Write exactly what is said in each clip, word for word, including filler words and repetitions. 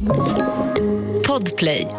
Podplay.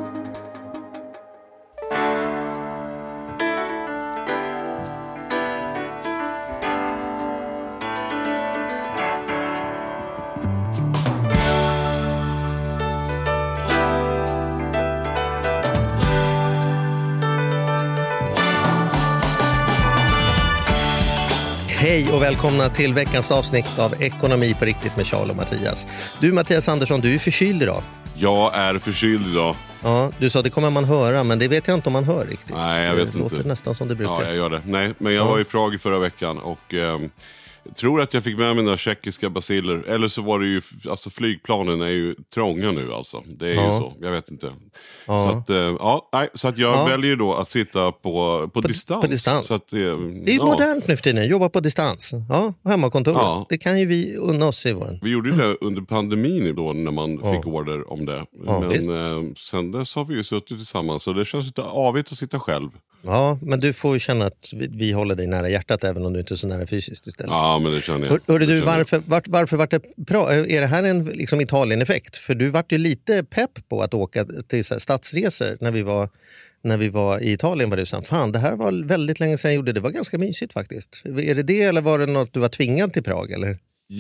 Hej och välkomna till veckans avsnitt av Ekonomi på riktigt med Charles och Mattias. Du Mattias Andersson, du är förkyld idag. Jag är förkyld idag. Ja, du sa det kommer man höra, men det vet jag inte om man hör riktigt. Nej, jag vet det inte. Det låter nästan som det brukar. Ja, jag gör det. Nej, men jag ja. var i Prag förra veckan och eh, tror att jag fick med mig några tjeckiska baciller. Eller så var det ju, alltså flygplanen är ju trånga nu alltså. Det är ja. ju så, jag vet inte. Ja. Så att, eh, ja, nej, så att jag ja. väljer då att sitta på, på, på distans. På distans. Så att, eh, det är ju ja. modernt nu för tiden, jobba på distans. Ja, hemmakontor. Ja. Det kan ju vi unna oss i vår. Vi gjorde ju det under pandemin då när man ja. fick order om det. Ja, men eh, sen dess har vi ju suttit tillsammans så det känns lite avigt att sitta själv. Ja, men du får ju känna att vi, vi håller dig nära hjärtat även om du inte är så nära fysiskt istället. Ja, men det känner jag. Hör, hörde du, det varför, var, varför var det bra? Är det här en liksom Italien-effekt? För du var ju lite pepp på att åka till så här, stadsresor när vi var, när vi var i Italien. Var du sa, fan det här var väldigt länge sedan jag gjorde det. Det var ganska mysigt faktiskt. Är det det eller var det något du var tvingad till Prag eller?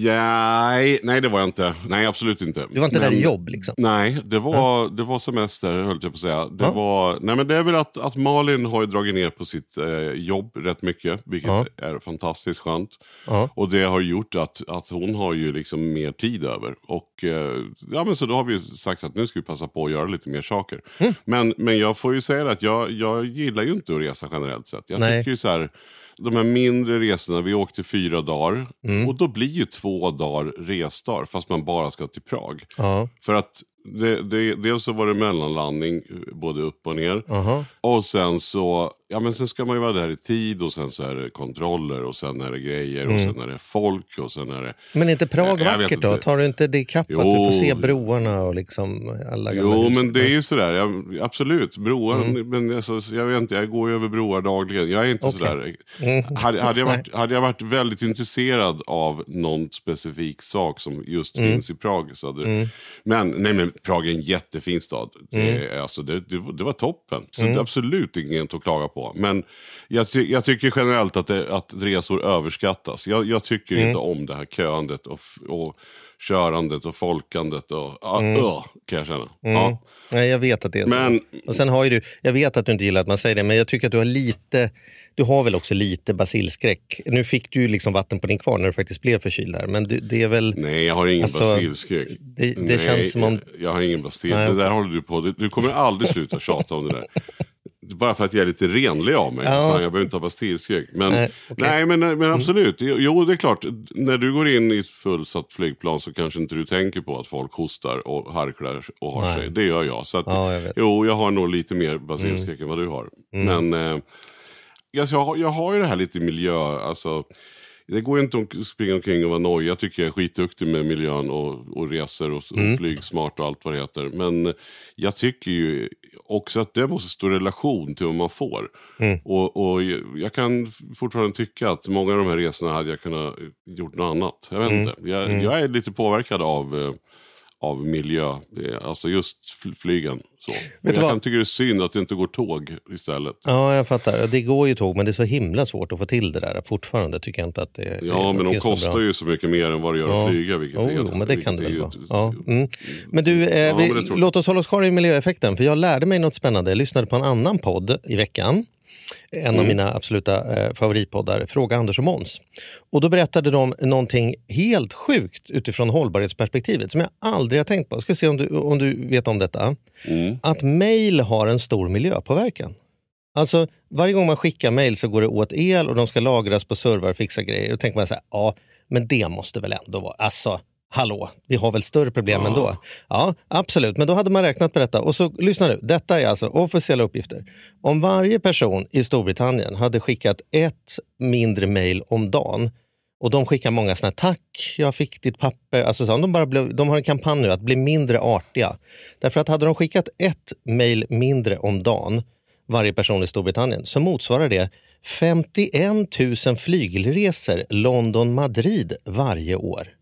Ja, nej det var jag inte. Nej, absolut inte. Du var inte men, där i jobb liksom? Nej, det var, ja. det var semester höll jag på att säga. Det, ja. var, nej, men det är väl att, att Malin har ju dragit ner på sitt eh, jobb rätt mycket. Vilket ja. är fantastiskt skönt. Ja. Och det har gjort att, att hon har ju liksom mer tid över. Och eh, ja, men så då har vi sagt att nu ska vi passa på att göra lite mer saker. Mm. Men, men jag får ju säga att jag, jag gillar ju inte att resa generellt sett. Jag nej. tycker ju så här... De här mindre resorna, vi åkte fyra dagar mm. och då blir ju två dagar resdag fast man bara ska till Prag. Ja. För att det, det, dels så var det mellanlandning både upp och ner. Uh-huh. Och sen så, ja men sen ska man ju vara där i tid och sen så är det kontroller och sen är det grejer mm. och sen är det folk och sen är det... Men är inte Prag vackert då? Tar du inte det kapp att du får se broarna och liksom alla gamla Jo, hus? men det är ju sådär, ja, absolut, broar, mm. men alltså, jag vet inte, jag går ju över broar dagligen. Jag är inte okay. sådär... Mm. Hade, hade, jag varit, hade jag varit väldigt intresserad av någon specifik sak som just mm. finns i Prag så hade det... Mm. Men, nej men Prag är en jättefin stad. Mm. Det, alltså, det, det, det var toppen. Så mm. det är absolut inget att klaga på. Men jag, ty- jag tycker generellt att, det, att resor överskattas. Jag, jag tycker mm. inte om det här köandet och, och körandet och folkandet. Och, mm. uh, kan jag känna. Mm. Ja. Nej, jag vet att det är så. Men, och sen har ju du, jag vet att du inte gillar att man säger det, men jag tycker att du har lite... Du har väl också lite basilskräck. Nu fick du liksom vatten på din kvar när du faktiskt blev förkyld där. Men du, det är väl... Nej, jag har ingen alltså, basilskräck. Det, det Nej, känns som om... Jag, jag har ingen basil. Nej, det där håller du på. Du, du kommer aldrig sluta tjata om det där. Bara för att jag är lite renlig av mig. Ja. Fan, jag behöver inte ha basilskräck. Men, nej, okay. nej men, men absolut. Mm. Jo, det är klart. När du går in i ett fullsatt flygplan så kanske inte du tänker på att folk hostar och harklar och har nej. sig. Det gör jag. Så att, ja, jag vet. Jo, jag har nog lite mer basilskräck mm. än vad du har. Mm. Men... Eh, Alltså jag, har, jag har ju det här lite miljö, alltså det går inte att springa omkring och vara nöjd. Jag tycker jag är skitduktig med miljön och, och resor och, mm. och flygsmart och allt vad det heter. Men jag tycker ju också att det måste stå i relation till vad man får. Mm. Och, och jag kan fortfarande tycka att många av de här resorna hade jag kunnat gjort något annat. Jag vet mm. inte, jag, mm. jag är lite påverkad av... av miljö, alltså just flygen så. Jag kan tycka det är synd att det inte går tåg istället. Ja, jag fattar. Det går ju tåg, men det är så himla svårt att få till det där. Fortfarande tycker jag inte att det Ja, det, men de kostar ju så mycket mer än vad det gör ja. att flyga. Vilket oh, är, jo, men det kan det väl vara. Ja. Mm. Men du, eh, ja, vi, men låt oss hålla oss kvar i miljöeffekten. För jag lärde mig något spännande. Jag lyssnade på en annan podd i veckan. En mm. av mina absoluta eh, favoritpoddar, Fråga Anders och Måns. Och då berättade de någonting helt sjukt utifrån hållbarhetsperspektivet som jag aldrig har tänkt på. Jag ska se om du, om du vet om detta. Mm. Att mejl har en stor miljöpåverkan. Alltså varje gång man skickar mejl så går det åt el och de ska lagras på server och fixa grejer. Och tänker man så här, ja men det måste väl ändå vara, alltså... Hallå, vi har väl större problem ja. ändå? Ja, absolut. Men då hade man räknat på detta. Och så, lyssna nu. Detta är alltså officiella uppgifter. Om varje person i Storbritannien hade skickat ett mindre mejl om dagen. Och de skickar många såna här, tack, jag fick ditt papper. Alltså så, de, bara blev, de har en kampanj nu att bli mindre artiga. Därför att hade de skickat ett mejl mindre om dagen, varje person i Storbritannien, så motsvarar det femtioen tusen flygresor London-Madrid varje år.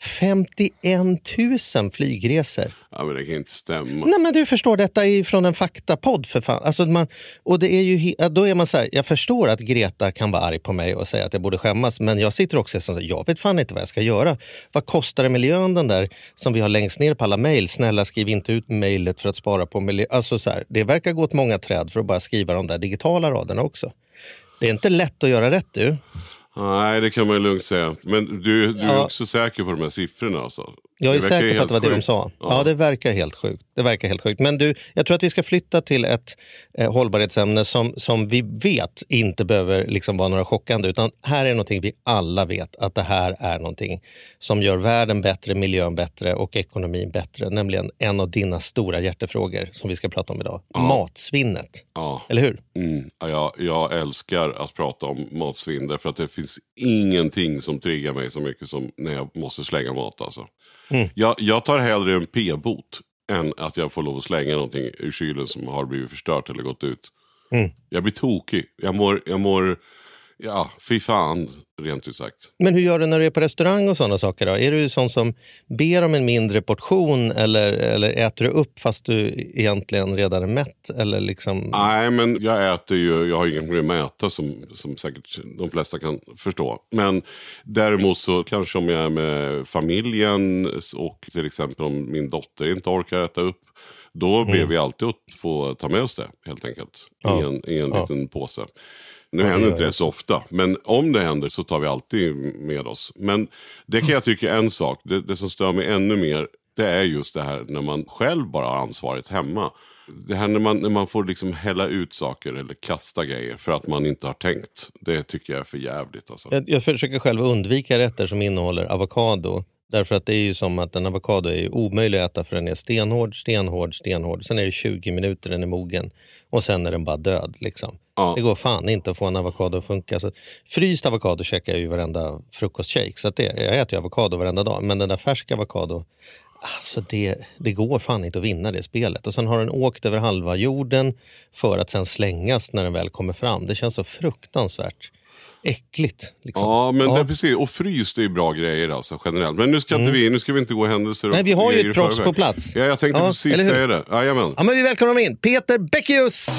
femtioen tusen flygresor. Ja, men det kan inte stämma. Nej, men du förstår, detta är från en faktapodd för fan. Alltså man, och det är ju, då är man så här, jag förstår att Greta kan vara arg på mig och säga att jag borde skämmas, men jag sitter också och säger, jag vet fan inte vad jag ska göra. Vad kostar det miljön den där som vi har längst ner på alla mejl? Snälla, skriv inte ut mejlet för att spara på miljö. Alltså så här, det verkar gå åt många träd för att bara skriva de där digitala raderna också. Det är inte lätt att göra rätt, du. Nej, det kan man ju lugnt säga. Men du, du är ja. också säker på de här siffrorna alltså? Jag är säker på att det var det de sa. Ja. ja, det verkar helt sjukt. Det verkar helt sjukt. Men du, jag tror att vi ska flytta till ett eh, hållbarhetsämne som, som vi vet inte behöver liksom vara några chockande. Utan här är någonting vi alla vet, att det här är någonting som gör världen bättre, miljön bättre och ekonomin bättre. Nämligen en av dina stora hjärtefrågor som vi ska prata om idag. Ja. Matsvinnet. Ja. Eller hur? Mm. Ja, jag, jag älskar att prata om matsvinn därför att det finns ingenting som triggar mig så mycket som när jag måste slänga mat alltså. Mm. Jag, jag tar hellre en p-bot än att jag får lov att slänga någonting ur kylen som har blivit förstört eller gått ut. Mm. Jag blir tokig. Jag mår, jag mår, ja, fy fan, rent ut sagt. Men hur gör du när du är på restaurang och sådana saker då? Är du sån som ber om en mindre portion eller, eller äter du upp fast du egentligen redan är mätt? Eller liksom... Nej, men jag äter ju, jag har ingen problem med att äta som, som säkert de flesta kan förstå. Men däremot så kanske om jag är med familjen och till exempel om min dotter inte orkar äta upp, då mm. ber vi alltid att få ta med oss det helt enkelt ja. i en, i en ja. liten påse. Nu ja, händer inte det så ofta, men om det händer så tar vi alltid med oss. Men det kan jag tycka är en sak, det, det som stör mig ännu mer, det är just det här när man själv bara har ansvaret hemma. Det här när man, när man får liksom hälla ut saker eller kasta grejer för att man inte har tänkt. Det tycker jag är för jävligt alltså. Jag, jag försöker själv undvika rätter som innehåller avokado. Därför att det är ju som att en avokado är ju omöjlig att äta för den är stenhård, stenhård, stenhård. Sen är det tjugo minuter den är mogen och sen är den bara död liksom. Ja. Det går fan inte att få en avokado att funka. Så fryst avokado käkar jag ju varenda frukostshake. Så att det, jag äter ju avokado varenda dag. Men den där färska avokado, alltså det, det går fan inte att vinna det spelet. Och sen har den åkt över halva jorden för att sen slängas när den väl kommer fram. Det känns så fruktansvärt äckligt. Liksom. Ja, men ja. Det är precis. Och fryst är ju bra grejer alltså generellt. Men nu ska, mm. inte, vi, nu ska vi inte gå händelser. Nej, vi har ju ett proffs på plats. Ja, jag tänkte ja, precis säga det. Jajamän. Ja, men vi välkomnar in Peter Beckius!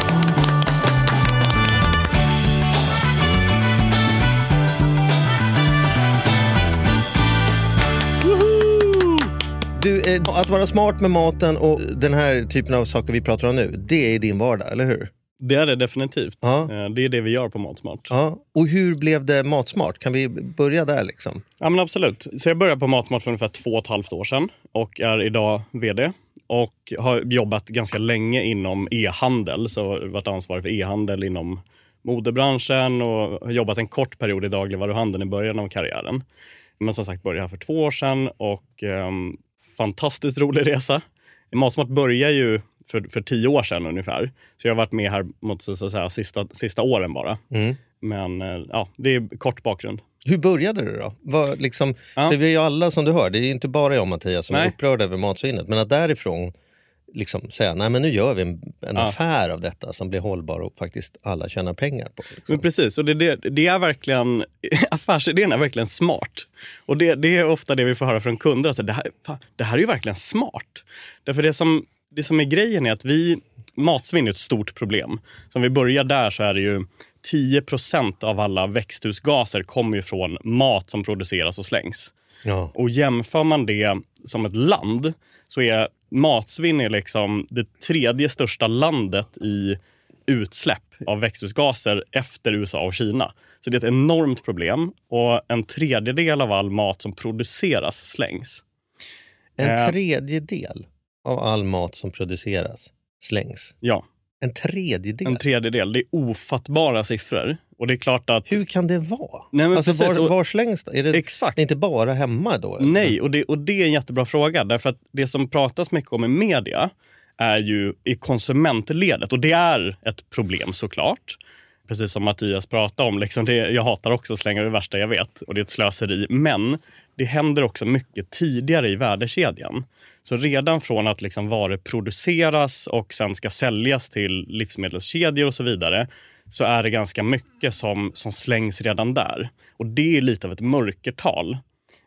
Du, eh, att vara smart med maten och den här typen av saker vi pratar om nu, det är din vardag, eller hur? Det är det definitivt. Ja. Det är det vi gör på Matsmart. Ja. Och hur blev det Matsmart? Kan vi börja där liksom? Ja, men absolut. Så jag började på Matsmart för ungefär två och ett halvt år sedan och är idag vd. Och har jobbat ganska länge inom e-handel. Så har varit ansvarig för e-handel inom modebranschen och har jobbat en kort period i dagligvaruhandeln i början av karriären. Men som sagt började här för två år sedan och eh, fantastiskt rolig resa. Matsmart börjar ju för, för tio år sedan ungefär. Så jag har varit med här mot så att säga, sista, sista åren bara. Mm. Men ja, det är kort bakgrund. Hur började du då? Vad, liksom, ja. För vi är ju alla som du hör, det är inte bara jag och Mattias som nej. är upprörda över matsvinnet. Men att därifrån liksom säga, nej men nu gör vi en, en ja. affär av detta som blir hållbar och faktiskt alla tjänar pengar på. Liksom. Men precis, och det, det, det är verkligen, affärsidén är verkligen smart. Och det, det är ofta det vi får höra från kunder, att det här, det här är ju verkligen smart. Därför det som, det som är grejen är att vi, matsvinn är ett stort problem. Så om vi börjar där så är det ju tio procent av alla växthusgaser kommer ju från mat som produceras och slängs. Ja. Och jämför man det som ett land så är matsvinn är liksom det tredje största landet i utsläpp av växthusgaser efter U S A och Kina. Så det är ett enormt problem och en tredjedel av all mat som produceras slängs. En tredjedel av all mat som produceras slängs? Ja. En tredjedel? En tredjedel. Det är ofattbara siffror. Och det är klart att... Hur kan det vara? Nej, men alltså precis, var, var slängs det? Är det exakt. inte bara hemma då? Eller? Nej, och det, och det är en jättebra fråga. Därför att det som pratas mycket om i media är ju i konsumentledet. Och det är ett problem såklart. Precis som Mattias pratade om. Liksom det, jag hatar också att slänga det värsta jag vet. Och det är ett slöseri. Men det händer också mycket tidigare i värdekedjan. Så redan från att liksom varor produceras och sen ska säljas till livsmedelskedjor och så vidare, så är det ganska mycket som, som slängs redan där. Och det är lite av ett mörkertal.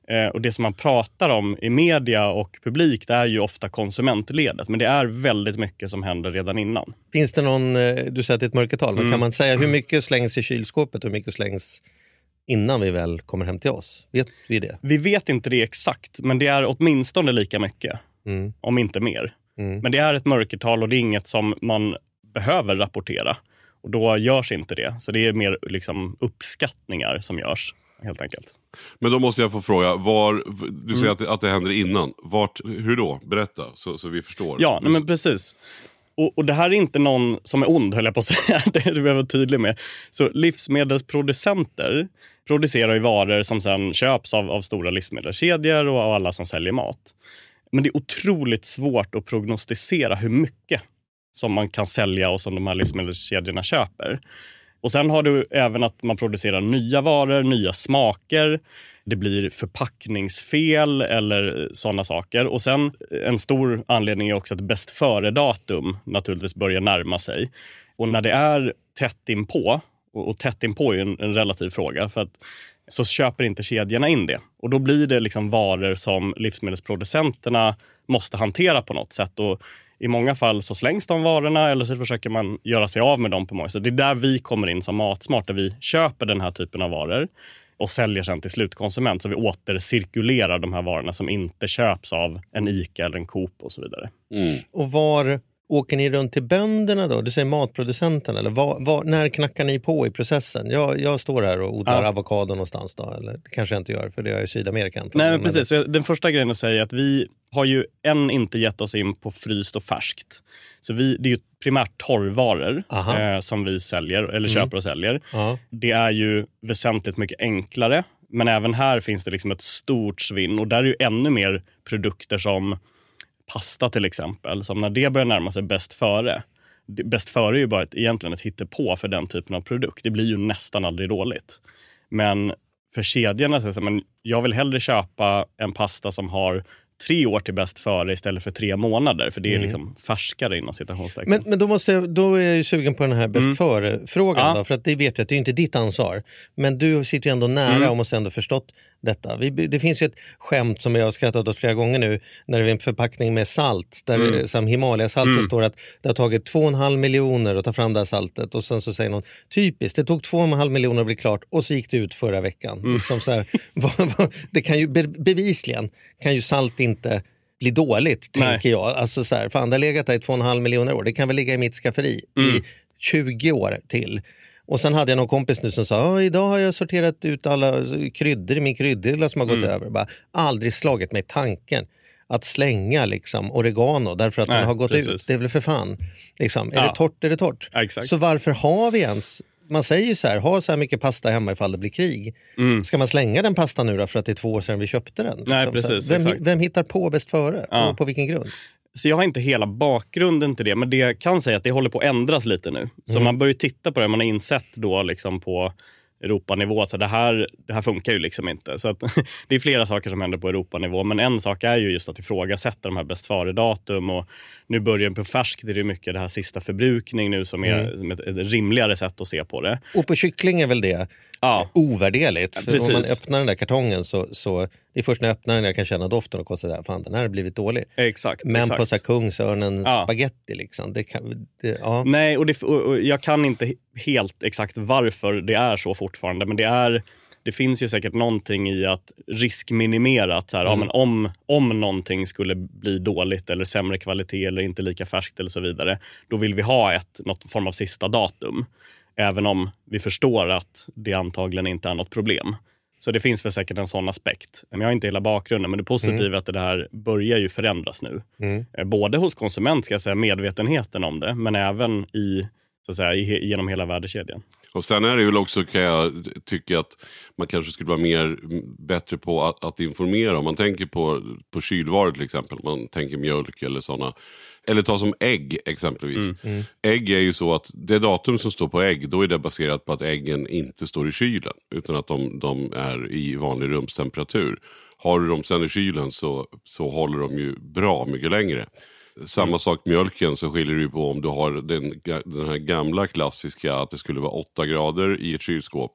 Eh, och det som man pratar om i media och publik, det är ju ofta konsumentledet. Men det är väldigt mycket som händer redan innan. Finns det någon, du säger att det är ett mörkertal, men mm. kan man säga hur mycket slängs i kylskåpet och hur mycket slängs innan vi väl kommer hem till oss? Vet vi det? Vi vet inte det exakt, men det är åtminstone lika mycket. Mm. Om inte mer. Mm. Men det är ett mörkertal och det är inget som man behöver rapportera. Och då görs inte det. Så det är mer liksom uppskattningar som görs, helt enkelt. Men då måste jag få fråga, var, du säger mm. att, det, att det händer innan. Vart, hur då? Berätta, så, så vi förstår. Ja, nej, men precis. Och, och det här är inte någon som är ond, höll jag på att säga. Det är du behöver vara tydlig med. Så livsmedelsproducenter producerar ju varor som sen köps av, av stora livsmedelskedjor och av alla som säljer mat. Men det är otroligt svårt att prognostisera hur mycket som man kan sälja och som de här livsmedelskedjorna köper. Och sen har du även att man producerar nya varor, nya smaker. Det blir förpackningsfel eller sådana saker. Och sen en stor anledning är också att bäst före-datum naturligtvis börjar närma sig. Och när det är tätt inpå, och tätt inpå är ju en, en relativ fråga, för att så köper inte kedjorna in det. Och då blir det liksom varor som livsmedelsproducenterna måste hantera på något sätt. Och i många fall så slängs de varorna eller så försöker man göra sig av med dem på många sätt. Det är där vi kommer in som Matsmart, där vi köper den här typen av varor och säljer sen till slutkonsument. Så vi återcirkulerar de här varorna som inte köps av en ICA eller en Coop och så vidare. Mm. Och var åker ni runt till bönderna då? Du säger matproducenten, eller var, var, när knackar ni på i processen? Jag, jag står här och odlar ja. avokado någonstans då, eller det kanske jag inte gör för det är i Sydamerika. Nej, men precis. Men... Den första grejen att säga är att vi har ju än inte gett oss in på fryst och färskt. Så vi, det är ju primärt torrvaror eh, som vi säljer, eller mm. köper och säljer. Aha. Det är ju väsentligt mycket enklare, men även här finns det liksom ett stort svinn och där är ju ännu mer produkter som pasta till exempel, som när det börjar närma sig bäst före. Bäst före är ju bara ett, egentligen ett hittepå för den typen av produkt. Det blir ju nästan aldrig dåligt. Men för kedjorna så är det så, men jag vill hellre köpa en pasta som har tre år till bäst före istället för tre månader. För det är mm. liksom färskare inom citationstecken. Men, men då, måste jag, då är jag ju sugen på den här bäst mm. före-frågan. Ja. Då, för att det vet jag att det är inte ditt ansvar. Men du sitter ju ändå nära mm. och måste ändå förstått detta. Vi, det finns ju ett skämt som jag har skrattat åt flera gånger nu. När det är en förpackning med salt. Där mm. som Himalaya-salt mm. så står att det har tagit två och en halv miljoner att ta fram det här saltet. Och sen så säger någon, typiskt, det tog två och en halv miljoner att bli klart. Och så gick det ut förra veckan. Mm. Liksom så här, vad, vad, det kan ju bevisligen kan ju salt inte bli dåligt, Nej. tänker jag. Alltså så här, fan det har legat där i två och en halv miljoner år. Det kan väl ligga i mitt skafferi mm. i tjugo år till. Och sen hade jag någon kompis nu som sa, idag har jag sorterat ut alla kryddor i min kryddhylla som har gått mm. över. Bara, aldrig slagit mig tanken att slänga liksom oregano därför att Nej, den har gått precis. ut. Det är väl för fan. Liksom, är ja. det torrt, är det torrt. Ja, exakt. Så varför har vi ens... Man säger ju så här, ha så här mycket pasta hemma ifall det blir krig. Mm. Ska man slänga den pastan nu då för att det är två år sedan vi köpte den? Nej, liksom, precis, vem, vem hittar på bäst före? Ja. Och på vilken grund? Så jag har inte hela bakgrunden till det, men det kan säga att det håller på att ändras lite nu. Så mm. man börjar titta på det, man har insett då liksom på Europanivå, så det här, det här funkar ju liksom inte. Så att, det är flera saker som händer på Europanivå, men en sak är ju just att ifrågasätta de här bäst före-datum, och nu börjar på färskt det är mycket det här sista förbrukning nu som är mm. ett, ett rimligare sätt att se på det. Och på kyckling är väl det ja. ovärderligt, för Precis. om man öppnar den där kartongen så, så det är först när jag öppnar den jag kan känna doften och konstatera, fan den här har blivit dålig. Exakt. Men exakt. på så här kungsörnen ja. spaghetti liksom, det kan, det, ja. Nej, och, det, och jag kan inte helt exakt varför det är så fortfarande, men det är det finns ju säkert någonting i att riskminimera att så här, mm. ja, men om, om någonting skulle bli dåligt eller sämre kvalitet eller inte lika färskt eller så vidare, då vill vi ha ett, något form av sista datum. Även om vi förstår att det antagligen inte är något problem. Så det finns väl säkert en sån aspekt. Men jag har inte hela bakgrunden, men det positiva mm. är att det här börjar ju förändras nu. Mm. Både hos konsument, ska jag säga, medvetenheten om det, men även i, så att säga, genom hela värdekedjan. Och sen är det väl också, kan jag tycka, att man kanske skulle vara mer bättre på att, att informera. Om man tänker på, på kylvaror till exempel, man tänker mjölk eller sådana. Eller ta som ägg exempelvis. Mm. Mm. Ägg är ju så att det datum som står på ägg, då är det baserat på att äggen inte står i kylen, utan att de, de är i vanlig rumstemperatur. Har du dem sen i kylen så, så håller de ju bra mycket längre. Samma mm. sak mjölken, så skiljer det ju på om du har den, den här gamla klassiska att det skulle vara åtta grader i ett kylskåp.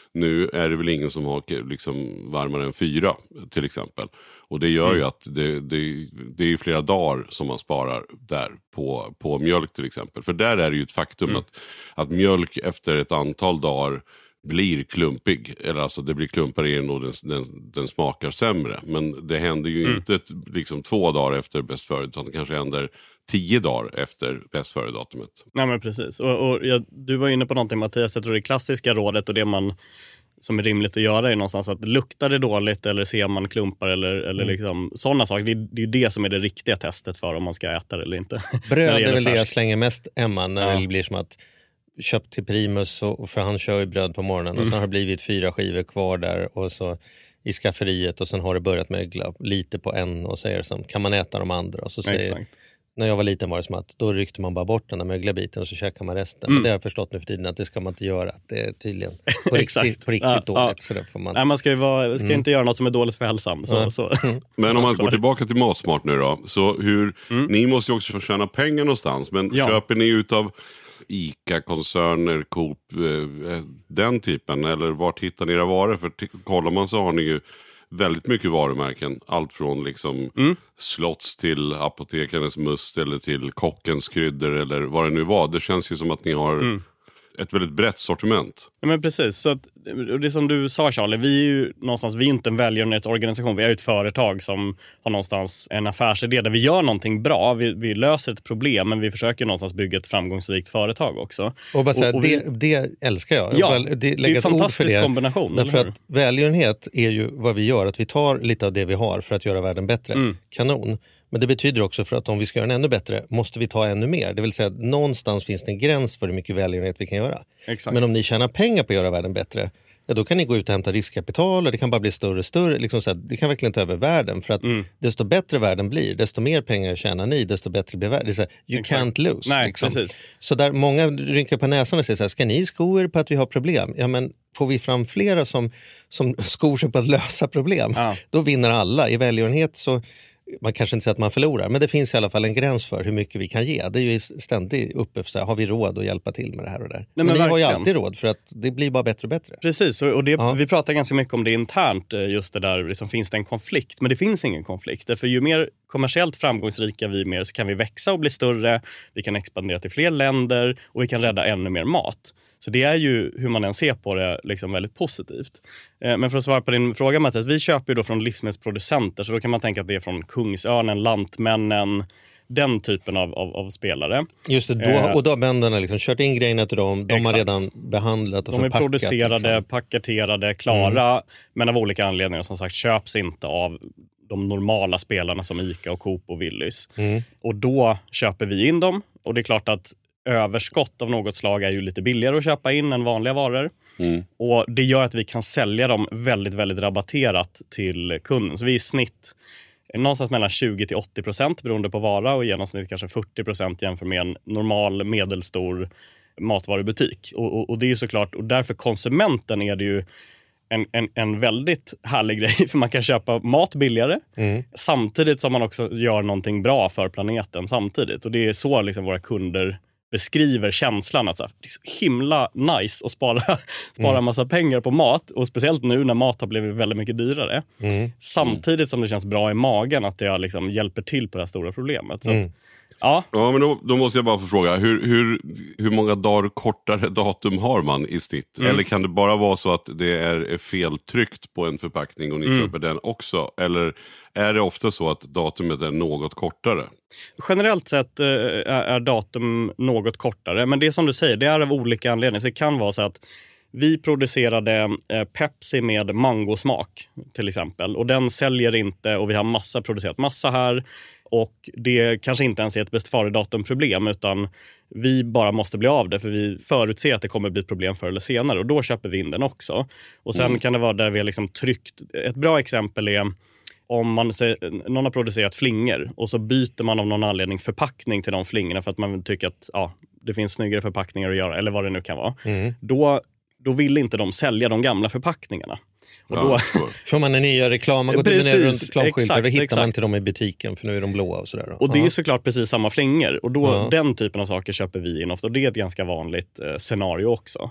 Nu är det väl ingen som har liksom varmare än fyra till exempel. Och det gör mm. ju att det, det, det är flera dagar som man sparar där på, på mjölk till exempel. För där är det ju ett faktum mm. att, att mjölk efter ett antal dagar blir klumpig. Eller alltså det blir klumpar i den och den, den, den smakar sämre. Men det händer ju mm. inte ett, liksom två dagar efter bäst före, utan det kanske händer tio dagar efter bäst före datumet. Nej men precis. Och, och jag, du var inne på någonting, Mattias, jag tror det klassiska rådet och det man som är rimligt att göra är någonstans att luktar det dåligt eller ser man klumpar eller, eller mm. liksom sådana saker. Det, det är ju det som är det riktiga testet för om man ska äta det eller inte. Bröd är väl det jag slänger mest Emma när ja. det blir som att köpt till Primus och för han kör ju bröd på morgonen mm. och sen har det blivit fyra skivor kvar där och så i skafferiet och sen har det börjat mögla lite på en och säger som kan man äta de andra och så säger Exakt. När jag var liten var det som att då ryckte man bara bort den där mögliga biten och så käkar man resten. Mm. Men det har jag förstått nu för tiden att det ska man inte göra. Det är tydligen på riktigt, på riktigt ja, dåligt. Ja. Så det får man... Nej, man ska ju vara, ska mm. inte göra något som är dåligt för hälsan. Så, ja. så. Mm. Men om man går tillbaka till Matsmart nu då. Så hur, mm. ni måste ju också få tjäna pengar någonstans. Men ja. köper ni utav ICA-koncerner, Coop, eh, den typen? Eller vart hittar ni era varor? För t- kollar man så har ni ju väldigt mycket varumärken. Allt från liksom mm. Slotts till apotekarens must eller till kockens kryddor eller vad det nu var. Det känns ju som att ni har mm. ett väldigt brett sortiment. Ja, men precis. Så att, det som du sa, Charlie, vi är ju någonstans, vi är inte en välgörenhetsorganisation. Vi är ett företag som har någonstans en affärsidé där vi gör någonting bra. Vi, vi löser ett problem, men vi försöker någonstans bygga ett framgångsrikt företag också. Och bara säga, och, och vi... det, det älskar jag. Ja, det, det är en fantastisk det, kombination. Därför att välgörenhet är ju vad vi gör. Att vi tar lite av det vi har för att göra världen bättre. Mm. Kanon. Men det betyder också för att om vi ska göra den ännu bättre måste vi ta ännu mer. Det vill säga att någonstans finns det en gräns för hur mycket välgörenhet vi kan göra. Exakt. Men om ni tjänar pengar på att göra världen bättre, ja, då kan ni gå ut och hämta riskkapital och det kan bara bli större och större. Liksom så här, det kan verkligen ta över världen. För att mm. desto bättre världen blir, desto mer pengar tjänar ni, desto bättre blir världen. Det är så här, you Exakt. can't lose. Nej, liksom. precis. Så där många rynkar på näsan och säger så här, ska ni sko er på att vi har problem? Ja, men får vi fram flera som, som skor sig på att lösa problem, ja. då vinner alla. I välgörenhet så man kanske inte säger att man förlorar, men det finns i alla fall en gräns för hur mycket vi kan ge. Det är ju ständigt uppe för så här, har vi råd att hjälpa till med det här och där. Nej, men, men ni har ju alltid råd för att det blir bara bättre och bättre. Precis, och det, ja. vi pratar ganska mycket om det internt, just det där, liksom, finns det en konflikt? Men det finns ingen konflikt, för ju mer kommersiellt framgångsrika vi är mer så kan vi växa och bli större, vi kan expandera till fler länder och vi kan rädda ännu mer mat. Så det är ju, hur man än ser på det, liksom väldigt positivt. Eh, men för att svara på din fråga, Mattias, vi köper ju då från livsmedelsproducenter, så då kan man tänka att det är från Kungsörnen, Lantmännen, den typen av, av, av spelare. Just det, då, eh, och då har bönderna liksom kört in grejerna till dem, de exakt. har redan behandlat och de förpackat. De är producerade, liksom. paketerade, klara, mm. men av olika anledningar som sagt köps inte av de normala spelarna som ICA och Coop och Willys. Mm. Och då köper vi in dem, och det är klart att överskott av något slag är ju lite billigare att köpa in än vanliga varor. Mm. Och det gör att vi kan sälja dem väldigt, väldigt rabatterat till kunden. Så vi är i snitt någonstans mellan tjugo till åttio procent beroende på vara, och i genomsnitt kanske fyrtio procent jämfört med en normal medelstor matvarubutik. Och, och, och det är ju såklart, och därför konsumenten är det ju en, en, en väldigt härlig grej, för man kan köpa mat billigare mm. samtidigt som man också gör någonting bra för planeten samtidigt. Och det är så liksom våra kunder beskriver känslan att så här, det är så himla nice att spara, spara mm. massa pengar på mat, och speciellt nu när mat har blivit väldigt mycket dyrare. Mm. Samtidigt som det känns bra i magen att det liksom hjälper till på det här stora problemet. Så mm. att, ja. Ja, men då, då måste jag bara få fråga, hur, hur, hur många dagar kortare datum har man i snitt? Mm. Eller kan det bara vara så att det är feltryckt på en förpackning och ni mm. köper den också? Eller är det ofta så att datumet är något kortare? Generellt sett är datum något kortare, men det som du säger, det är av olika anledningar. Så det kan vara så att vi producerade Pepsi med mangosmak till exempel, och den säljer inte, och vi har massa producerat massa här. Och det kanske inte ens är ett bäst före-datum-problem, utan vi bara måste bli av det, för vi förutser att det kommer bli ett problem förr eller senare, och då köper vi in den också. Och sen mm. kan det vara där vi har liksom tryckt. Ett bra exempel är om man, någon har producerat flingor och så byter man av någon anledning förpackning till de flingorna för att man tycker att ja, det finns snyggare förpackningar att göra, eller vad det nu kan vara. Mm. Då, då vill inte de sälja de gamla förpackningarna. Och då... Får man en nya reklam, man går till ner runt reklamskyltar, då hittar exakt. man till dem i butiken, för nu är de blåa och sådär. Då. Och det är såklart precis samma flingor, och då, ja. den typen av saker köper vi in ofta, och det är ett ganska vanligt eh, scenario också.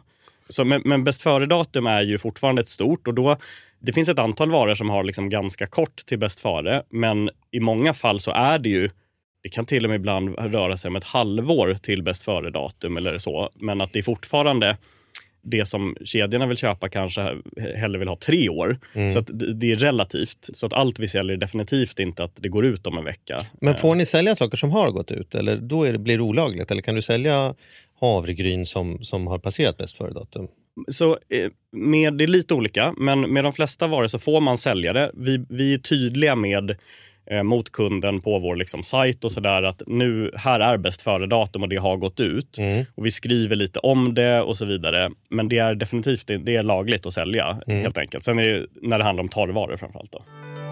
Så, men, men bäst före-datum är ju fortfarande ett stort och då, det finns ett antal varor som har liksom ganska kort till bäst före, men i många fall så är det ju, det kan till och med ibland röra sig om ett halvår till bäst före-datum eller så, men att det är fortfarande det som kedjorna vill köpa kanske hellre vill ha tre år. Mm. Så att det är relativt. Så att allt vi säljer är definitivt inte att det går ut om en vecka. Men får ni sälja saker som har gått ut? Eller då är det, blir det olagligt? Eller kan du sälja havregryn som, som har passerat bäst före-datum? Så med, det är lite olika, men med de flesta varor så får man sälja det. Vi, vi är tydliga med eh, mot kunden på vår liksom, sajt och sådär att nu, här är bäst före-datum och det har gått ut. Mm. Och vi skriver lite om det och så vidare. Men det är definitivt det är lagligt att sälja mm. helt enkelt. Sen är det när det handlar om torrvaror framförallt då.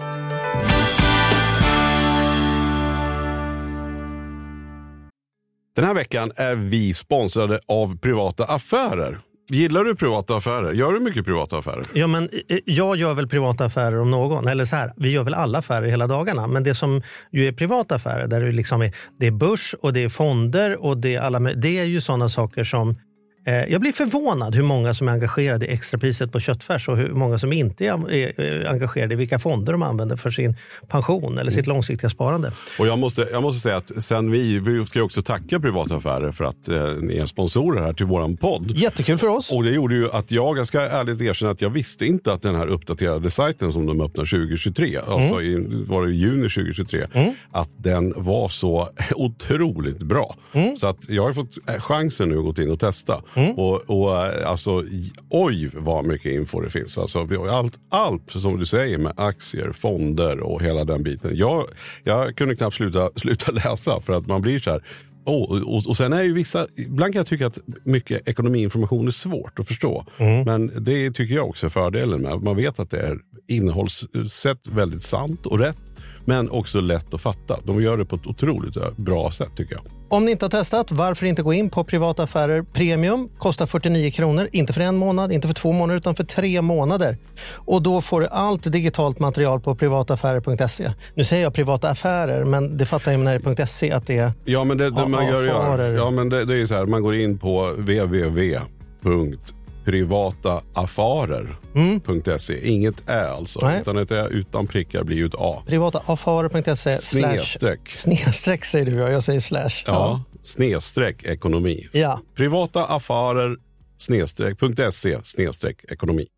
Den här veckan är vi sponsrade av Privata Affärer. Gillar du privata affärer? Gör du mycket privata affärer? Ja, men jag gör väl privata affärer om någon. Eller så här, vi gör väl alla affärer hela dagarna. Men det som ju är privata affärer, där det, liksom är, det är börs och det är fonder och det är alla, det är ju sådana saker som jag blir förvånad hur många som är engagerade i extrapriset på köttfärs och hur många som inte är engagerade i vilka fonder de använder för sin pension eller sitt långsiktiga sparande. Och jag måste, jag måste säga att sen vi, vi ska också tacka Privata Affärer för att eh, ni är sponsorer här till våran podd. Jättekul för oss. Och det gjorde ju att jag, jag ska ärligt erkänna att jag visste inte att den här uppdaterade sajten som de öppnar tjugo tjugotre, mm. alltså i, var det i juni tjugo tjugotre, mm. att den var så otroligt bra. Mm. Så att jag har fått chansen nu att gå in och testa. Mm. Och, och alltså, oj vad mycket info det finns. Alltså, allt, allt som du säger med aktier, fonder och hela den biten. Jag, jag kunde knappt sluta, sluta läsa för att man blir så här. Oh, och, och sen är ju vissa, ibland kan jag tycka att mycket ekonomiinformation är svårt att förstå. Mm. Men det tycker jag också är fördelen med. Man vet att det är innehållssätt väldigt sant och rätt. Men också lätt att fatta. De gör det på ett otroligt bra sätt tycker jag. Om ni inte har testat, varför inte gå in på Privata Affärer Premium? Kostar fyrtionio kronor, inte för en månad, inte för två månader utan för tre månader. Och då får du allt digitalt material på privataffärer punkt se. Nu säger jag privata affärer, men det fattar jag när det är .se att det är. Ja, men det, det man gör, gör. Ja, men det, det är ju så här, man går in på w w w punkt privata affärer punkt se. Mm. Inget är alltså, nej. Utan ett är utan prickar blir ju ett A. privata affärer punkt se snedstreck. Snedstreck säger du, jag säger slash. Ja, ja. Snedstreck ekonomi. Ja. Privata affärer snedstreck punkt se snedstreck ekonomi.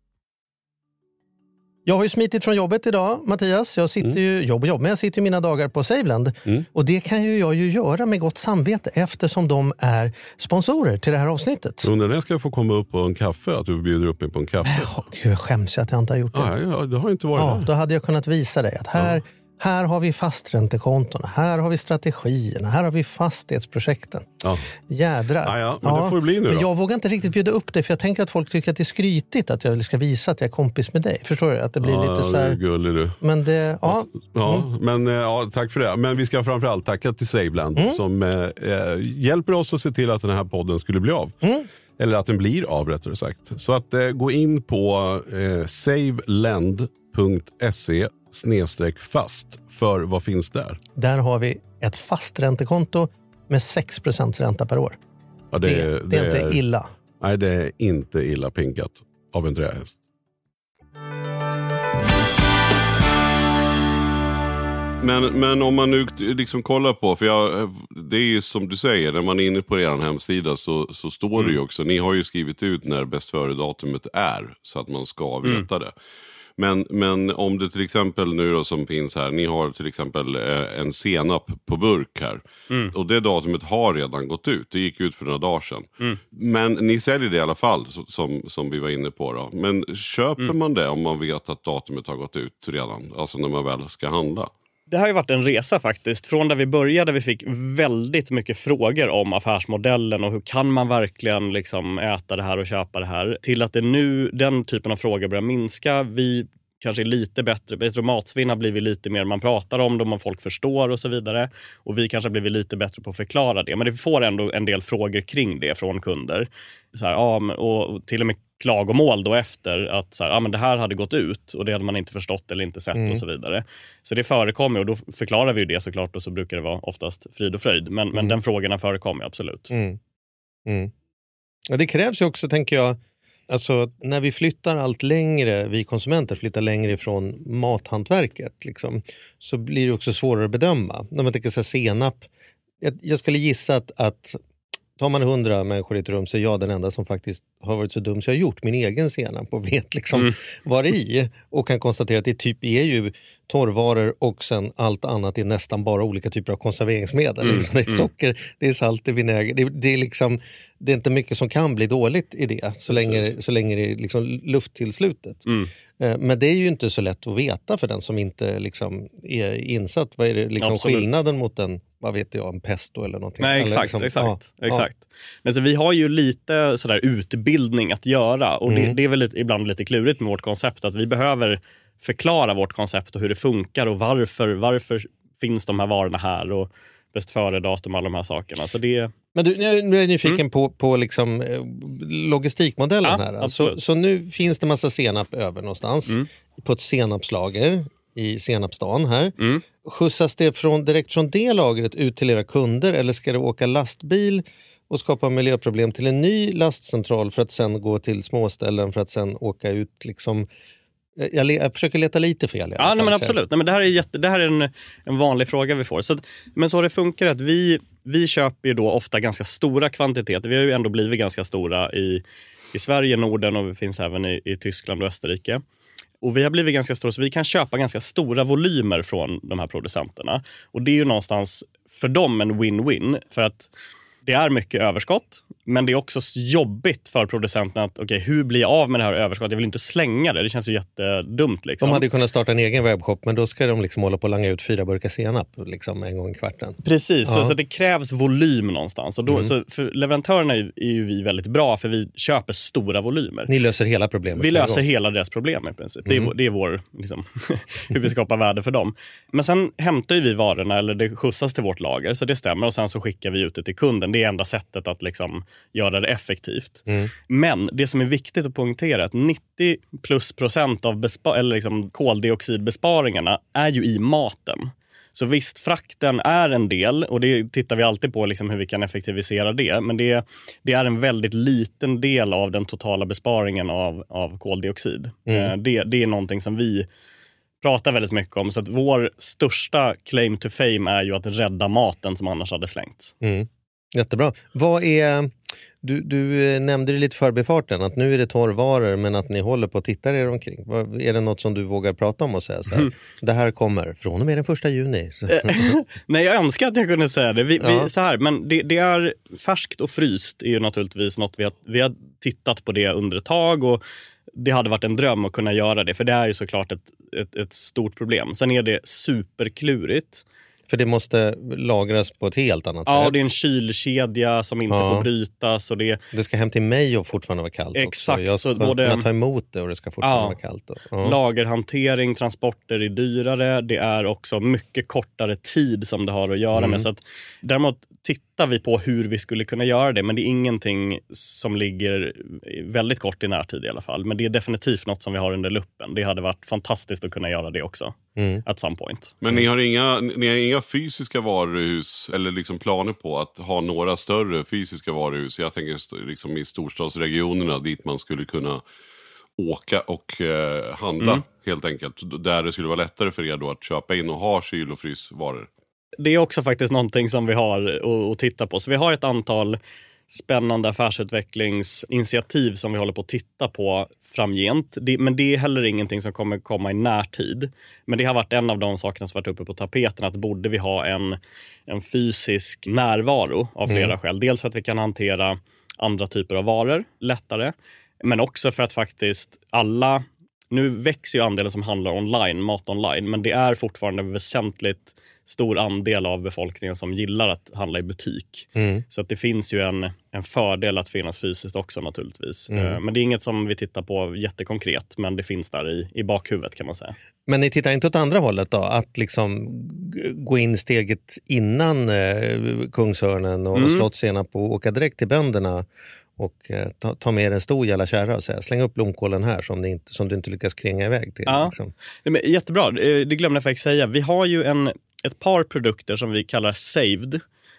Jag har ju smitit från jobbet idag, Mattias. Jag sitter mm. ju, jobb och jobb, men jag sitter ju mina dagar på Saveland. Mm. Och det kan ju jag ju göra med gott samvete eftersom de är sponsorer till det här avsnittet. Undrar när jag ska få komma upp på en kaffe, att du bjuder upp mig på en kaffe? Ja, jag skäms att jag inte har gjort det. Ah, ja, det har inte varit ja, det. Då hade jag kunnat visa dig att här... Ja. Här har vi fasträntekontona, här har vi strategierna, här har vi fastighetsprojekten. Ja. Jädrar. Ja, ja, men ja, det får det bli nu då. Men jag vågar inte riktigt bjuda upp det för jag tänker att folk tycker att det är skrytigt att jag ska visa att jag är kompis med dig. Förstår du? Att det blir ja, lite så här... Ja, du är gullig du. Men det, ja. Ja, mm. men ja, tack för det. Men vi ska framförallt tacka till Saveland mm. som eh, hjälper oss att se till att den här podden skulle bli av. Mm. Eller att den blir av rättare sagt. Så att eh, gå in på eh, saveland punkt se snedstreck fast för vad finns där? Där har vi ett fasträntekonto med sex procent ränta per år. Ja, det, det, det, det är inte illa. Nej, det är inte illa pinkat av en trähäst. Men, men om man nu liksom kollar på, för jag, det är ju som du säger, när man är inne på er hemsida så, så står mm. det ju också, ni har ju skrivit ut när bäst före datumet är så att man ska veta mm. det. Men, men om det till exempel nu då som finns här, ni har till exempel eh, en senap på burk här. Mm. Och det datumet har redan gått ut. Det gick ut för några dagar sedan. Mm. Men ni säljer det i alla fall som, som vi var inne på då. Men köper mm. man det om man vet att datumet har gått ut redan? Alltså när man väl ska handla? Det har ju varit en resa faktiskt. Från där vi började, vi fick väldigt mycket frågor om affärsmodellen och hur kan man verkligen liksom äta det här och köpa det här. Till att det nu, den typen av frågor börjar minska. Vi kanske är lite bättre, bättre matsvinn har blivit lite mer, man pratar om dem och folk förstår och så vidare. Och vi kanske har blivit lite bättre på att förklara det. Men det får ändå en del frågor kring det från kunder. Så här, ja, och till och med klagomål då efter att så här, ja, men det här hade gått ut och det hade man inte förstått eller inte sett mm. och så vidare. Så det förekommer och då förklarar vi ju det såklart och så brukar det vara oftast frid och fröjd. Men, mm. men den frågorna förekommer absolut. Mm. Mm. Ja, det krävs ju också, tänker jag, alltså när vi flyttar allt längre, vi konsumenter flyttar längre ifrån mathantverket liksom, så blir det också svårare att bedöma. När man tänker så här, senap, jag, jag skulle gissa att, att tar man hundra människor i ett rum så är jag den enda som faktiskt har varit så dum så jag har gjort min egen senap och vet liksom mm. vad det är i. Och kan konstatera att det typ är ju torrvaror och sen allt annat är nästan bara olika typer av konserveringsmedel. Mm. Det är socker, det är salt, det är vinäger. Det, det är liksom, det är inte mycket som kan bli dåligt i det så länge, så länge det är liksom lufttillslutet. Mm. Men det är ju inte så lätt att veta för den som inte liksom är insatt. Vad är det liksom skillnaden mot en, vad vet jag, en pesto eller någonting? Nej, exakt, liksom, exakt, ja, exakt. Ja. Men så vi har ju lite sådär utbildning att göra och mm. det, det är väl lite, ibland lite klurigt med vårt koncept att vi behöver förklara vårt koncept och hur det funkar och varför, varför finns de här varorna här och bäst före-datum och alla de här sakerna. Så det... Men du, nu är jag nyfiken mm. på, på liksom, eh, logistikmodellen ja, här. Så, så nu finns det massa senap över någonstans mm. på ett senapslager i Senapsdagen här. Mm. Skjutsas det från, direkt från det lagret ut till era kunder eller ska det åka lastbil och skapa miljöproblem till en ny lastcentral för att sen gå till småställen för att sen åka ut liksom... Jag, le- jag försöker leta lite fel. Ja, nej, men absolut. Nej, men det här är, jätte, det här är en, en vanlig fråga vi får. Så att, men så det funkar att vi, vi köper ju då ofta ganska stora kvantiteter. Vi har ju ändå blivit ganska stora i, i Sverige, Norden och vi finns även i, i Tyskland och Österrike. Och vi har blivit ganska stora så vi kan köpa ganska stora volymer från de här producenterna. Och det är ju någonstans för dem en win-win. För att det är mycket överskott, men det är också jobbigt för producenterna att okay, hur blir jag av med det här överskottet? Jag vill inte slänga det, det känns ju jättedumt. Liksom. De hade kunnat starta en egen webbshop, men då ska de liksom hålla på att langa ut fyra burkar senap liksom, en gång i kvarten. Precis, ja. så, så det krävs volym någonstans. Och då, mm. så för leverantörerna är, är ju vi väldigt bra, för vi köper stora volymer. Ni löser hela problemet. Vi löser hela deras problem i princip. Mm. Det, är, det är vår, liksom, hur vi skapar värde för dem. Men sen hämtar ju vi varorna, eller det skjutsas till vårt lager, så det stämmer. Och sen så skickar vi ut det till kunden. Det är enda sättet att liksom göra det effektivt. Mm. Men det som är viktigt att poängtera är att nittio plus procent av bespa- eller liksom koldioxidbesparingarna är ju i maten. Så visst, frakten är en del och det tittar vi alltid på liksom hur vi kan effektivisera det. Men det, det är en väldigt liten del av den totala besparingen av, av koldioxid. Mm. Det, det är någonting som vi pratar väldigt mycket om. Så att vår största claim to fame är ju att rädda maten som annars hade slängts. Mm. Jättebra. Vad är, du, du nämnde det lite förbifarten att nu är det torrvaror men att ni håller på att titta er omkring. Vad, är det något som du vågar prata om och säga så här? Mm. Det här kommer från och med den första juni. Nej, jag önskar att jag kunde säga det. Vi, ja. vi, så här, men det, det är färskt och fryst är ju naturligtvis något vi har, vi har tittat på det under ett tag och det hade varit en dröm att kunna göra det. För det är ju såklart ett, ett, ett stort problem. Sen är det superklurigt. För det måste lagras på ett helt annat ja, sätt. Ja, det är en kylkedja som inte ja. får brytas. Och det... det ska hem till mig och fortfarande vara kallt Exakt. också. Jag ska så både... kunna ta emot det och det ska fortfarande ja. vara kallt. Och... Ja. Lagerhantering, transporter är dyrare. Det är också mycket kortare tid som det har att göra mm. med. Så att, däremot tittar vi på hur vi skulle kunna göra det. Men det är ingenting som ligger väldigt kort i närtid i alla fall. Men det är definitivt något som vi har under luppen. Det hade varit fantastiskt att kunna göra det också. Mm. At some point. Men ni har inga, ni har inga fysiska varuhus eller liksom planer på att ha några större fysiska varuhus? Jag tänker liksom i storstadsregionerna dit man skulle kunna åka och eh, handla mm. helt enkelt. Där det skulle vara lättare för er då att köpa in och ha kyl- och frysvaror. Det är också faktiskt någonting som vi har att, att titta på. Så vi har ett antal spännande affärsutvecklingsinitiativ som vi håller på att titta på framgent. Det, men det är heller ingenting som kommer komma i närtid. Men det har varit en av de sakerna som varit uppe på tapeten, att borde vi ha en, en fysisk närvaro av flera mm. skäl. Dels för att vi kan hantera andra typer av varor lättare, men också för att faktiskt alla, nu växer ju andelen som handlar online, mat online, men det är fortfarande väsentligt stor andel av befolkningen som gillar att handla i butik. Mm. Så att det finns ju en, en fördel att finnas fysiskt också naturligtvis. Mm. Men det är inget som vi tittar på jättekonkret, men det finns där i, i bakhuvudet kan man säga. Men ni tittar inte åt andra hållet då? Att liksom gå in steget innan eh, Kungsörnen och mm. Slottssenap och åka direkt till bönderna och eh, ta, ta med en stor jävla kärra och säga släng upp blomkålen här som, det inte, som du inte lyckas kränga iväg till. Ja. Liksom. Men, jättebra, det glömde jag faktiskt säga. Vi har ju en ett par produkter som vi kallar saved,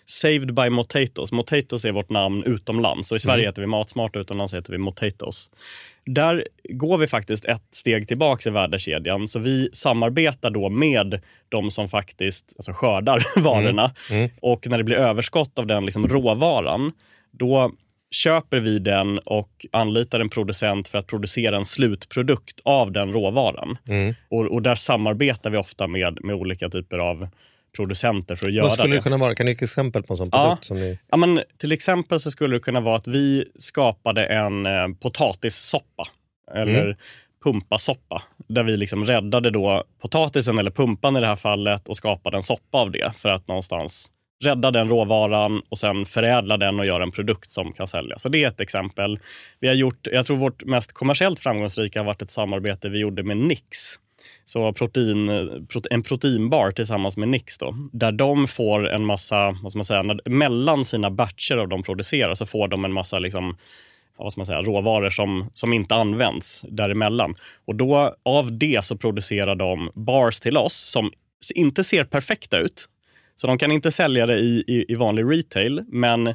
Saved by Motatos. Motatos är vårt namn utomlands. Så i Sverige Mm. heter vi Matsmart, utomlands heter vi Motatos. Där går vi faktiskt ett steg tillbaka i värdekedjan. Så vi samarbetar då med de som faktiskt alltså skördar varorna. Mm. Mm. Och när det blir överskott av den liksom råvaran, då köper vi den och anlitar en producent för att producera en slutprodukt av den råvaran. Mm. Och, och där samarbetar vi ofta med, med olika typer av producenter för att göra det. Vad skulle det det kunna vara? Kan du ge ett exempel på en sån Ja. produkt? Som ni... Ja, men till exempel så skulle det kunna vara att vi skapade en eh, potatissoppa eller Mm. pumpasoppa. Där vi liksom räddade då potatisen eller pumpan i det här fallet och skapade en soppa av det för att någonstans rädda den råvaran och sen förädla den och göra en produkt som kan säljas. Så det är ett exempel. Vi har gjort, jag tror vårt mest kommersiellt framgångsrika har varit ett samarbete vi gjorde med Nix. Så protein, en proteinbar tillsammans med Nix då. Där de får en massa, vad ska man säga, när, mellan sina batcher av de producerar så får de en massa liksom, vad ska man säga, råvaror som, som inte används däremellan. Och då av det så producerar de bars till oss som inte ser perfekta ut. Så de kan inte sälja det i, i, i vanlig retail, men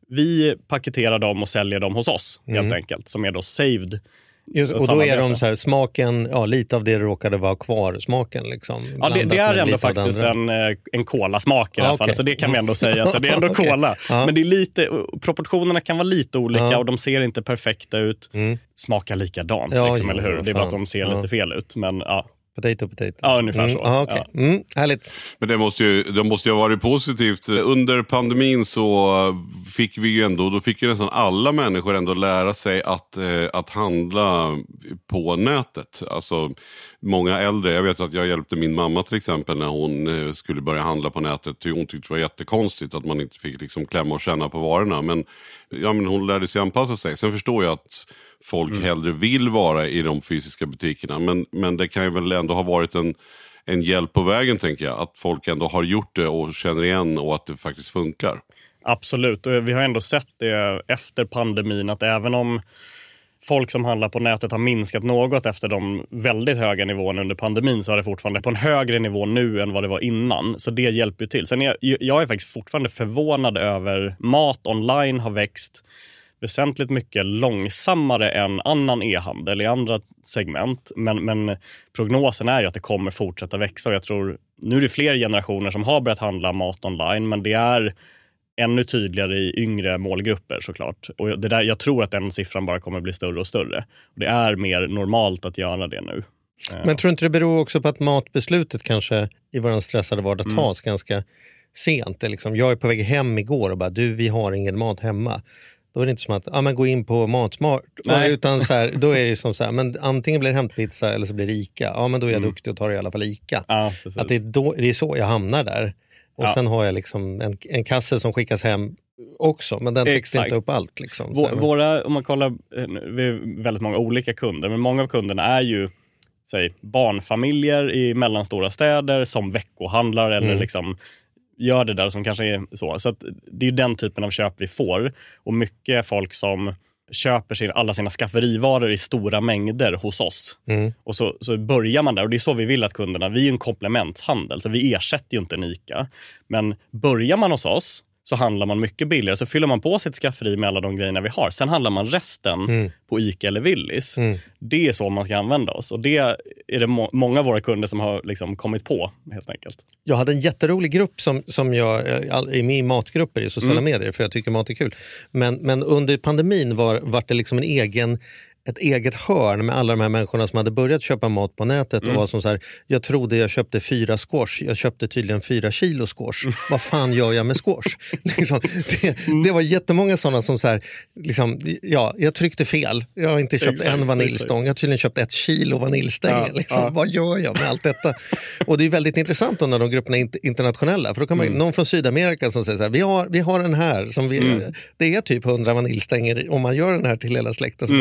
vi paketerar dem och säljer dem hos oss helt Mm. enkelt, som är då saved. Just, och då är de så här, smaken, ja, lite av det råkade vara kvar, smaken liksom. Ja, det, det är ändå faktiskt faktiskt en, en kolasmak i alla Ja, fall, okej. så det kan vi ändå säga. Alltså, det är ändå Okej. kola. Ja. Men det är lite, proportionerna kan vara lite olika Ja. och de ser inte perfekta ut. Mm. Smakar likadant, Ja, liksom, jo, eller hur? vad Det är bara att fan. de ser Ja. lite fel ut. Men ja, Potato, potato. ja ungefär Mm. så. Ah, okay. Ja. mm. Härligt. Men det måste ju, det måste ju ha varit positivt. Under pandemin så fick vi ju ändå, då fick ju nästan alla människor ändå lära sig att, eh, att handla på nätet. Alltså många äldre, jag vet att jag hjälpte min mamma till exempel när hon eh, skulle börja handla på nätet. Hon tyckte det var jättekonstigt att man inte fick liksom klämma och känna på varorna. Men, ja, men hon lärde sig anpassa sig. Sen förstår jag att folk mm. hellre vill vara i de fysiska butikerna. Men, men det kan ju väl ändå ha varit en, en hjälp på vägen, tänker jag. Att folk ändå har gjort det och känner igen och att det faktiskt funkar. Absolut, och vi har ändå sett det efter pandemin att även om folk som handlar på nätet har minskat något efter de väldigt höga nivåerna under pandemin, så är det fortfarande på en högre nivå nu än vad det var innan. Så det hjälper ju till. Sen är jag, jag är faktiskt fortfarande förvånad över mat online har växt väsentligt mycket långsammare än annan e-handel i andra segment. Men, men prognosen är ju att det kommer fortsätta växa. Och jag tror, nu är det fler generationer som har börjat handla mat online, men det är ännu tydligare i yngre målgrupper såklart. Och det där, jag tror att den siffran bara kommer bli större och större. Och det är mer normalt att göra det nu. Men tror inte det beror också på att matbeslutet kanske i vår stressade vardag tas mm. ganska sent? Det är liksom, jag är på väg hem igår och bara, du, vi har ingen mat hemma. Då är det inte som att, ja men gå in på Matsmart. Nej. Utan så här, då är det som så här, men antingen blir det hämtpizza eller så blir det Ica. Ja men då är jag mm. duktig och tar i alla fall Ica. Ja, att det är, då, det är så jag hamnar där. Och ja. sen har jag liksom en, en kasse som skickas hem också. Men den täcker inte upp allt. Liksom, Vå, våra, om man kollar, vi är väldigt många olika kunder. Men många av kunderna är ju säg, barnfamiljer i mellanstora städer som veckohandlar eller mm. liksom gör det där som kanske är så. Så att det är ju den typen av köp vi får. Och mycket folk som köper sin, alla sina skafferivaror i stora mängder hos oss. Mm. Och så, så börjar man där. Och det är så vi vill att kunderna, vi är ju en komplementhandel. Så vi ersätter ju inte en Ica. Men börjar man hos oss så handlar man mycket billigare. Så fyller man på sitt skafferi med alla de grejerna vi har. Sen handlar man resten mm. på Ica eller Willys. Mm. Det är så man ska använda oss. Och det är det må- många av våra kunder som har liksom kommit på, helt enkelt. Jag hade en jätterolig grupp som, som jag är med i matgrupper i sociala mm. medier. För jag tycker mat är kul. Men, men under pandemin var, var det liksom en egen... ett eget hörn med alla de här människorna som hade börjat köpa mat på nätet mm. och var som så här, jag trodde jag köpte fyra squash, jag köpte tydligen fyra kilo squash. Mm. Vad fan gör jag med squash? liksom, det, det var jättemånga sådana som så här, liksom, ja, jag tryckte fel. Jag har inte köpt exakt, en vaniljstång, exakt. Jag har tydligen köpt ett kilo vaniljstänger. Ja, liksom. Ja. Vad gör jag med allt detta? Och det är väldigt intressant då när de grupperna är internationella, för då kan man, mm. någon från Sydamerika som säger så här, vi har, vi har den här, som vi, mm. det är typ hundra vaniljstänger om man gör den här till hela släkten. Mm. Bara, eller,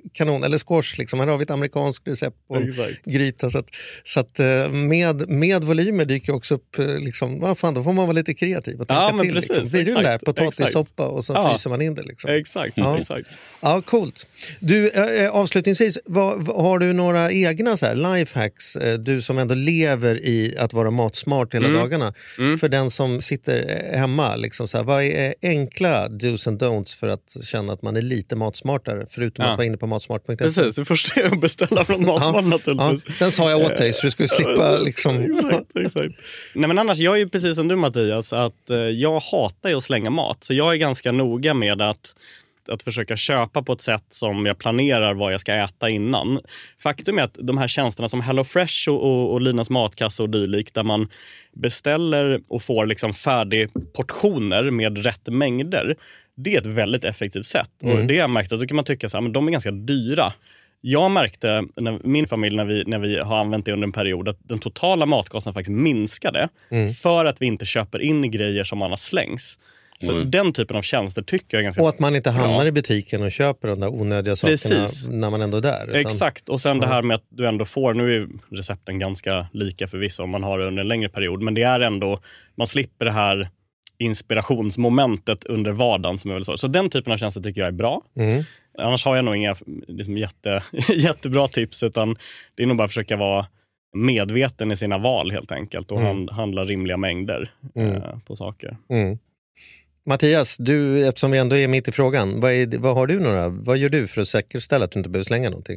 kanon. Eller squash, liksom. Här har vi ett amerikanskt recept på en Exakt. gryta. Så att, så att med, med volymer dyker också upp, liksom, vad fan, då får man vara lite kreativ och tänka ja, men till. precis, Liksom. Blir det den där potatissoppa och så ja. fryser man in det. Liksom. Exakt, ja. exakt. Ja, coolt. Du, äh, avslutningsvis, vad, vad, har du några egna så här lifehacks, äh, du som ändå lever i att vara matsmart hela mm. dagarna, mm. för den som sitter hemma, liksom så här, vad är enkla do's and don'ts för att känna att man är lite matsmartare, förutom ja. att vara inne på matsmart punkt se? Precis, det första är att beställa från Matsmart ja. naturligtvis. Ja. Den sa jag åt dig så du skulle slippa liksom... exakt, exakt. Nej, men annars, jag är ju precis som du Mattias, att eh, jag hatar ju att slänga mat, så jag är ganska noga med att att försöka köpa på ett sätt som jag planerar vad jag ska äta innan. Faktum är att de här tjänsterna som HelloFresh och, och, och Linas matkassa och dylikt, där man beställer och får liksom färdig portioner med rätt mängder, det är ett väldigt effektivt sätt. Mm. Och det har jag märkt att då kan man tycka så här, men de är ganska dyra. Jag märkte, när min familj, när vi, när vi har använt det under en period, att den totala matkostnaden faktiskt minskade mm. för att vi inte köper in grejer som annars slängs. Så mm. den typen av tjänster tycker jag är ganska... Och att man inte hamnar bra. i butiken och köper de där onödiga sakerna Precis. när man ändå är där. Utan... Exakt, och sen ja. det här med att du ändå får, nu är recepten ganska lika förvisso om man har det under en längre period, men det är ändå, man slipper det här inspirationsmomentet under vardagen som är väl så. Så den typen av tjänster tycker jag är bra. Mm. Annars har jag nog inga liksom, jätte, jättebra tips, utan det är nog bara att försöka vara medveten i sina val helt enkelt och mm. handla rimliga mängder mm. eh, på saker. Mm. Mattias, du, eftersom vi ändå är mitt i frågan, vad, är, vad har du några? Vad gör du för att säkerställa att du inte behöver slänga någonting?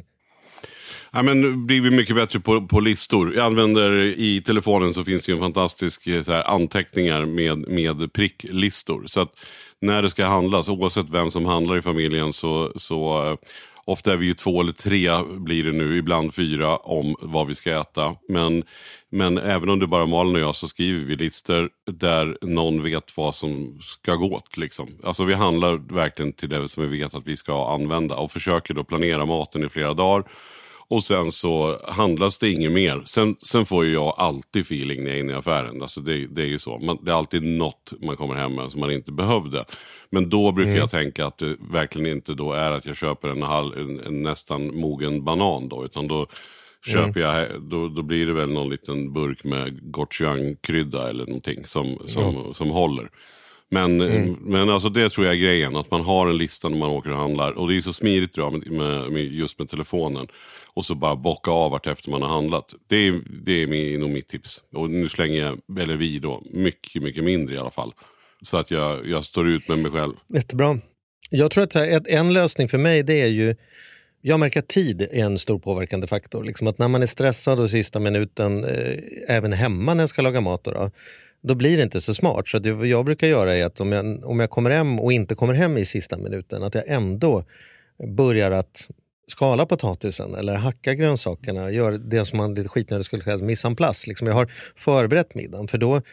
Ja, men nu blir vi mycket bättre på, på listor. Jag använder i telefonen så finns det ju en fantastisk så här, anteckningar med, med pricklistor. Så att när det ska handlas, oavsett vem som handlar i familjen, så, så ofta är vi ju två eller tre blir det nu, ibland fyra om vad vi ska äta. Men, men även om det bara är Malin och jag så skriver vi listor där någon vet vad som ska gå åt. Liksom. Alltså vi handlar verkligen till det som vi vet att vi ska använda och försöker då planera maten i flera dagar. Och sen så handlas det inget mer. Sen, sen får ju jag alltid feeling när jag är inne i affären. Alltså det, det är ju så. Man, det är alltid något man kommer hem med som man inte behövde. Men då brukar mm. jag tänka att det verkligen inte då är att jag köper en, halv, en, en nästan mogen banan då. Utan då köper mm. jag, då, då blir det väl någon liten burk med gochujang-krydda eller någonting som, som, mm. som håller. Men, mm. men alltså det tror jag är grejen, att man har en lista när man åker och handlar. Och det är så smidigt tror jag, med, med, just med telefonen. Och så bara bocka av vart efter man har handlat. Det är, det är min, nog mitt tips. Och nu slänger jag, eller vi då, mycket, mycket mindre i alla fall. Så att jag, jag står ut med mig själv. Jättebra. Jag tror att ett, en lösning för mig, det är ju, jag märker att tid är en stor påverkande faktor. Liksom att när man är stressad och sista minuten, eh, även hemma när jag ska laga mat då, då då blir det inte så smart. Så att det jag brukar göra är att om jag, om jag kommer hem och inte kommer hem i sista minuten, att jag ändå börjar att skala potatisen eller hacka grönsakerna, gör det som man lite skitnödigt skulle kalla mise en place. Liksom jag har förberett middagen, för då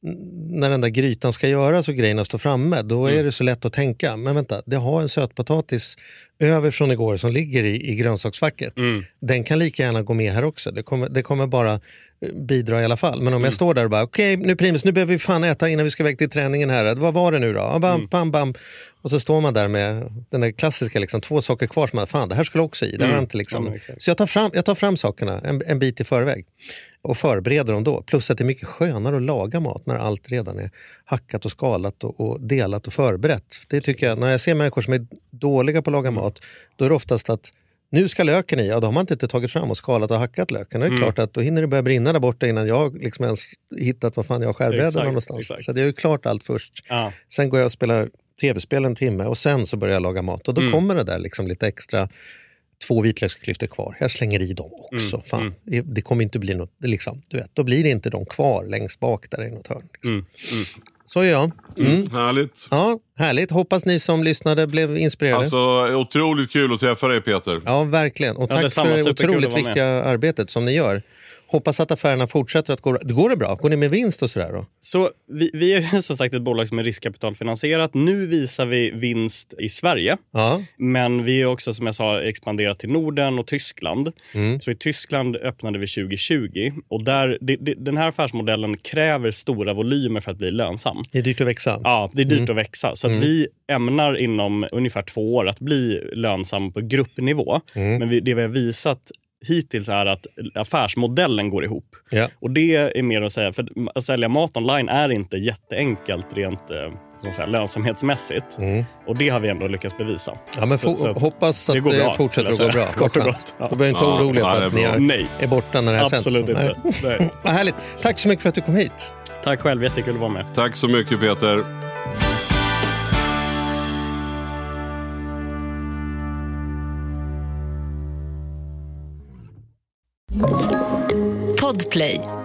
när den där grytan ska göras och grejerna står framme, då är det så lätt att tänka, men vänta, det har en sötpotatis över från igår som ligger i, i grönsaksfacket. Mm. Den kan lika gärna gå med här också. Det kommer, det kommer bara bidra i alla fall. Men om mm. jag står där och bara, okej, okay, nu Primus, nu behöver vi fan äta innan vi ska väck till träningen här. Vad var det nu då? Bam, mm. bam, bam. Och så står man där med den där klassiska, liksom, två saker kvar som man, fan, det här skulle också i. Det mm. inte, liksom. Mm, så jag tar fram, jag tar fram sakerna en, en bit i förväg och förbereder dem då. Plus att det är mycket skönare att laga mat när allt redan är hackat och skalat och, och delat och förberett. Det tycker jag, när jag ser människor som är dåliga på att laga mat, då är det oftast att nu ska löken i, ja då har man inte tagit fram och skalat och hackat löken. Det är mm. klart att då hinner det börja brinna där borta innan jag liksom ens hittat vad fan jag har skärbrädan någonstans. Exakt. Så det är ju klart allt först. Ja. Sen går jag och spelar tv-spel en timme och sen så börjar jag laga mat. Och då mm. kommer det där liksom lite extra, två vitlöksklyftor kvar. Jag slänger i dem också. Mm. Fan, mm. det, det kommer inte bli något, det liksom, du vet, då blir det inte de kvar längst bak där i något hörn. Liksom. Mm. Mm. Så är jag. Mm. Mm, härligt. Ja, härligt. Hoppas ni som lyssnade blev inspirerade. Alltså, otroligt kul att träffa dig, Peter. Ja, verkligen. Och ja, tack för det otroligt viktiga arbetet som ni gör. Hoppas att affärerna fortsätter att gå... Går det bra? Går ni med vinst och sådär då? Så vi, vi är som sagt ett bolag som är riskkapitalfinansierat. Nu visar vi vinst i Sverige. Ja. Men vi är också, som jag sa, expanderat till Norden och Tyskland. Mm. Så i Tyskland öppnade vi tjugo tjugo. Och där, det, det, den här affärsmodellen kräver stora volymer för att bli lönsam. lönsam. Det är dyrt att växa. Ja, det är dyrt mm. att växa. Så mm. att vi ämnar inom ungefär två år att bli lönsam på gruppnivå. Mm. Men vi, det vi har visat hittills är att affärsmodellen går ihop. Ja. Och det är mer att säga, för att sälja mat online är inte jätteenkelt rent så att säga, lönsamhetsmässigt. Mm. Och det har vi ändå lyckats bevisa. Ja, men så, så hoppas att det, det bra, fortsätter att gå bra. Kort och gott. Ja. Då behöver inte vara ja, oroliga för att ni är, Nej. är borta när det här sänds. Absolut inte. Nej. Vad härligt. Tack så mycket för att du kom hit. Tack själv, jättekul att vara med. Tack så mycket, Peter. Podplay.